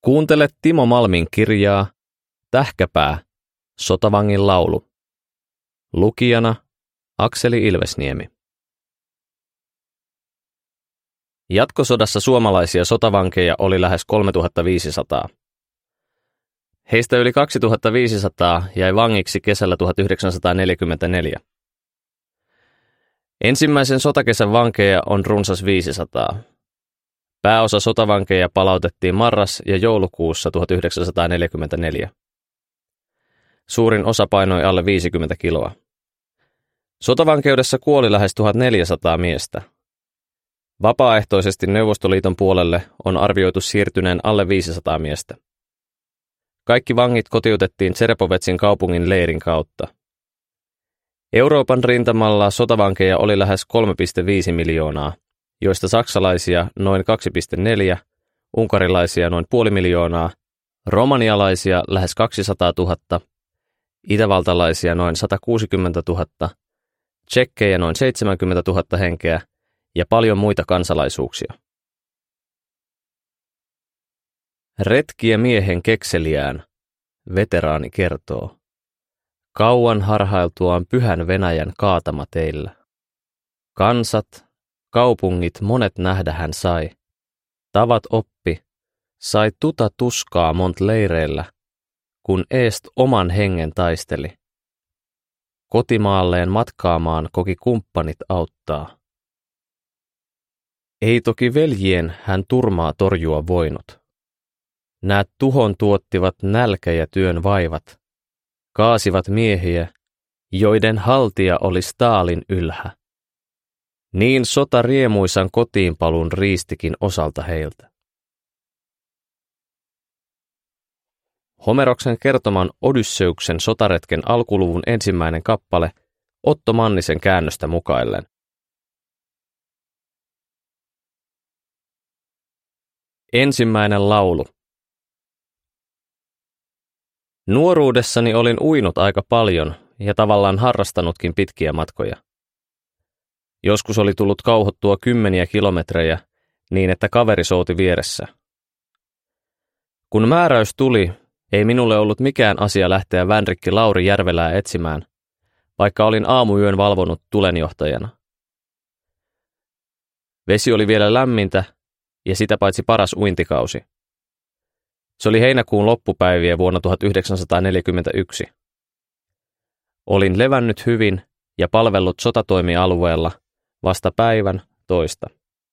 Kuuntele Timo Malmin kirjaa Tähkäpää, sotavangin laulu. Lukijana Akseli Ilvesniemi. Jatkosodassa suomalaisia sotavankeja oli lähes 3500. Heistä yli 2500 jäi vangiksi kesällä 1944. Ensimmäisen sotakesän vankeja on runsas 500. Pääosa sotavankeja palautettiin marras- ja joulukuussa 1944. Suurin osa painoi alle 50 kiloa. Sotavankeudessa kuoli lähes 1400 miestä. Vapaaehtoisesti Neuvostoliiton puolelle on arvioitu siirtyneen alle 500 miestä. Kaikki vangit kotiutettiin Tserepovetsin kaupungin leirin kautta. Euroopan rintamalla sotavankeja oli lähes 3,5 miljoonaa, joista saksalaisia noin 2,4, unkarilaisia noin 500 000, romanialaisia lähes 200 000, itävaltalaisia noin 160 000, tšekkejä noin 70 000 henkeä ja paljon muita kansalaisuuksia. Retkiä miehen kekseliään, veteraani kertoo. Kauan harhailtuaan pyhän Venäjän kaatama teillä. Kansat, kaupungit monet nähdä hän sai. Tavat oppi, sai tuta tuskaa mont leireillä, kun eest oman hengen taisteli. Kotimaalleen matkaamaan koki kumppanit auttaa. Ei toki veljien hän turmaa torjua voinut. Näät tuhon tuottivat nälkä ja työn vaivat. Kaasivat miehiä, joiden haltija oli Stalin ylhä. Niin sota riemuisan kotiinpalun riistikin osalta heiltä. Homeroksen kertoman Odysseuksen sotaretken alkuluvun ensimmäinen kappale Otto Mannisen käännöstä mukaillen. Ensimmäinen laulu. Nuoruudessani olin uinut aika paljon ja tavallaan harrastanutkin pitkiä matkoja. Joskus oli tullut kauhottua 10 kilometrejä niin, että kaveri souti vieressä. Kun määräys tuli, ei minulle ollut mikään asia lähteä vänrikki Lauri Järvelää etsimään, vaikka olin aamuyön valvonut tulenjohtajana. Vesi oli vielä lämmintä ja sitä paitsi paras uintikausi. Se oli heinäkuun loppupäiviä vuonna 1941. Olin levännyt hyvin ja palvellut sotatoimialueella vasta päivän toista.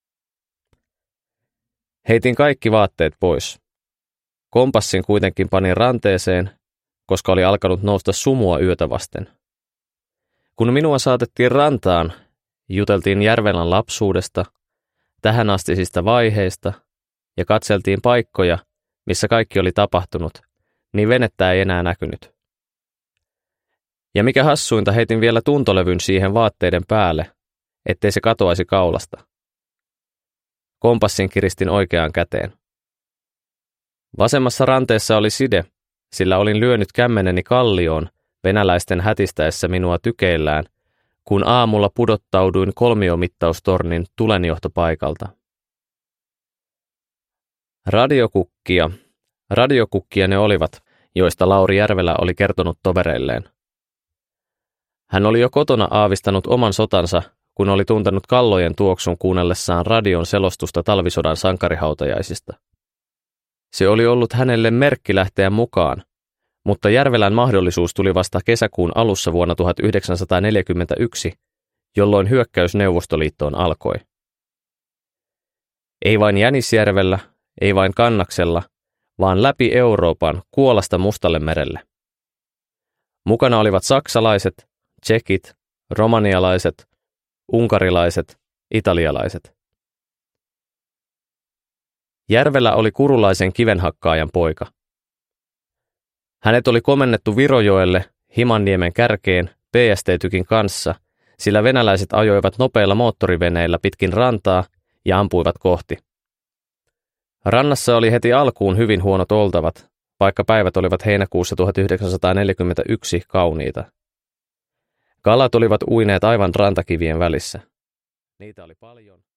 Heitin kaikki vaatteet pois. Kompassin kuitenkin panin ranteeseen, koska oli alkanut nousta sumua yötä vasten. Kun minua saatettiin rantaan, juteltiin Järvelän lapsuudesta, tähänastisista vaiheista ja katseltiin paikkoja, missä kaikki oli tapahtunut, niin venettä ei enää näkynyt. Ja mikä hassuinta, heitin vielä tuntolevyn siihen vaatteiden päälle, ettei se katoaisi kaulasta. Kompassin kiristin oikeaan käteen. Vasemmassa ranteessa oli side, sillä olin lyönyt kämmeneni kallioon venäläisten hätistäessä minua tykeillään, kun aamulla pudottauduin kolmiomittaustornin tulenjohtopaikalta. Radiokukkia ne olivat, joista Lauri Järvelä oli kertonut tovereilleen. Hän oli jo kotona aavistanut oman sotansa, kun oli tuntenut kallojen tuoksun kuunnellessaan radion selostusta talvisodan sankarihautajaisista. Se oli ollut hänelle merkki lähteä mukaan, mutta Järvelän mahdollisuus tuli vasta kesäkuun alussa vuonna 1941, jolloin hyökkäys Neuvostoliittoon alkoi. Ei vain Jänisjärvellä, ei vain Kannaksella, vaan läpi Euroopan Kuolasta Mustallemerelle. Mukana olivat saksalaiset, tšekit, romanialaiset, unkarilaiset, italialaiset. Järvelä oli kurulaisen kivenhakkaajan poika. Hänet oli komennettu Virojoelle Himanniemen kärkeen PST-tykin kanssa, sillä venäläiset ajoivat nopeilla moottoriveneillä pitkin rantaa ja ampuivat kohti. Rannassa oli heti alkuun hyvin huonot oltavat, vaikka päivät olivat heinäkuussa 1941 kauniita. Kalat olivat uineet aivan rantakivien välissä. Niitä oli paljon.